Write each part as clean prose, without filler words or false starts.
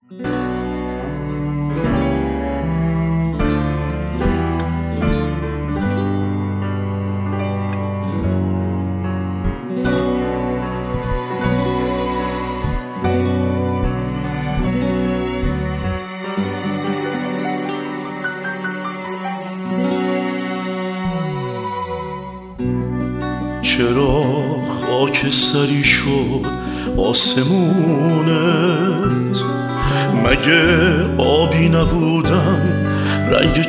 چرا خاکستری شد آسمونت؟ مگه آبی نبودن رنگ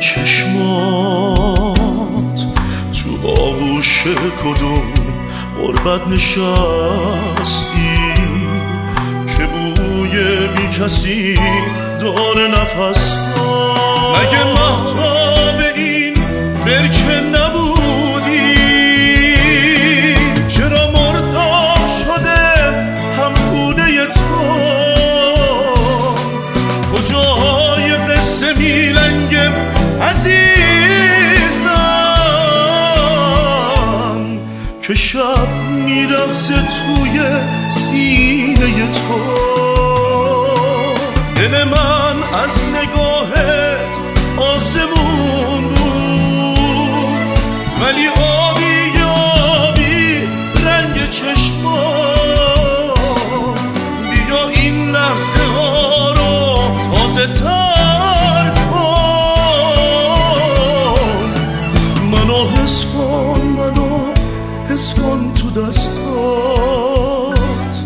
چشمات؟ تو آغوش کدوم غربت نشستی که بوی بی کسی داره نفس ها؟ مگه مهتاب این برکه نبودی؟ چرا مرداب شده هم خونه تو؟ کجای قصه میلنگم عزیزم که شب میرقصه توی سینه تو؟ دل من از نگاهت آسمون بود، ولی آبی آبی رنگ چشمام. بیا این لحظه ها رو تازه تر کن، منو حس کن، منو حس کن تو دستات.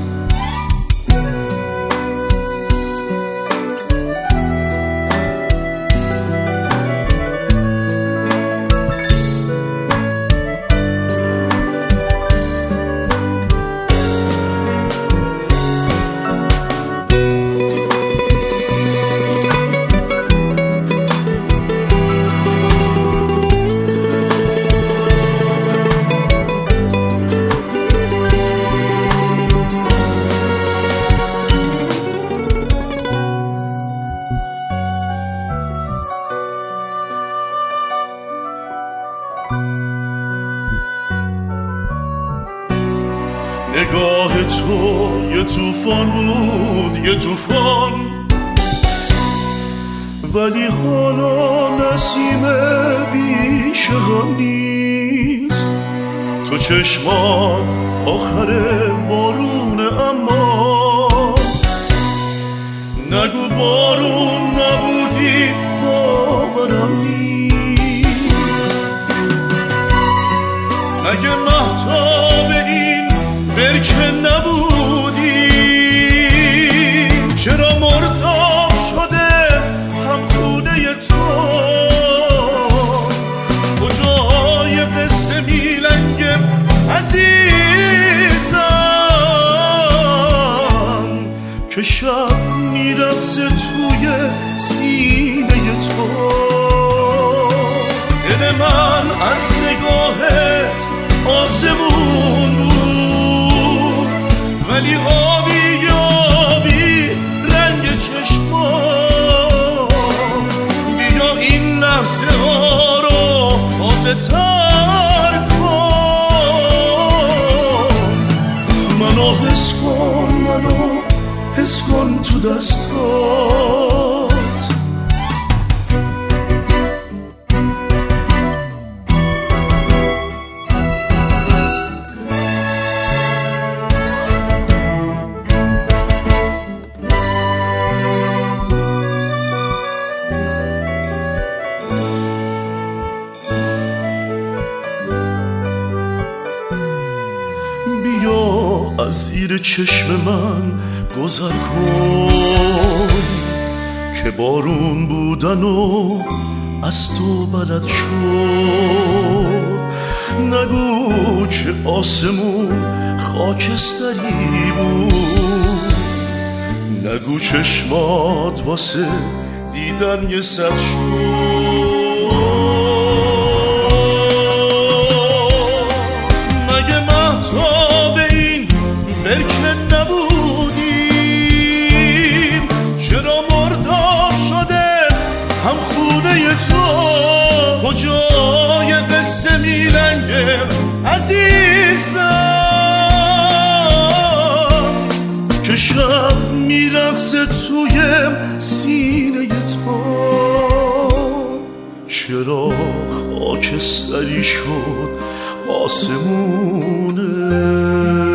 نگاه تو یه طوفان بود، یه طوفان، ولی حالا نسیم بیشه هم نیست. تو چشمات آخر بارونه، اما نگو بارون نبودی، باورم نیست. مگه مهتاب این برکه نبودی؟ چرا مرداب شده هم خونه تو؟ کجای قصه میلنگم عزیزم که شب میرقصه توی سینه تو؟ دل من از نگاهت آسمون بود، ولی آبی آبی رنگ چشمام. بیا این لحظه ها رو تازه تر کن، منو حس کن، منو حس کن تو دستات. از زیر چشم من گذر کن که بارون بودن و از تو بلد شد. نگو که آسمون خاکستری بود، نگو چشمات واسه دیدن یه سد شد. مگه مهتاب این برکه نبودیم؟ چرا مرداب شده هم خونه تو؟ کجای قصه میلنگه عزیزم که شب میرقصه توی سینه تو، چرا خاکستری شد آسمونه.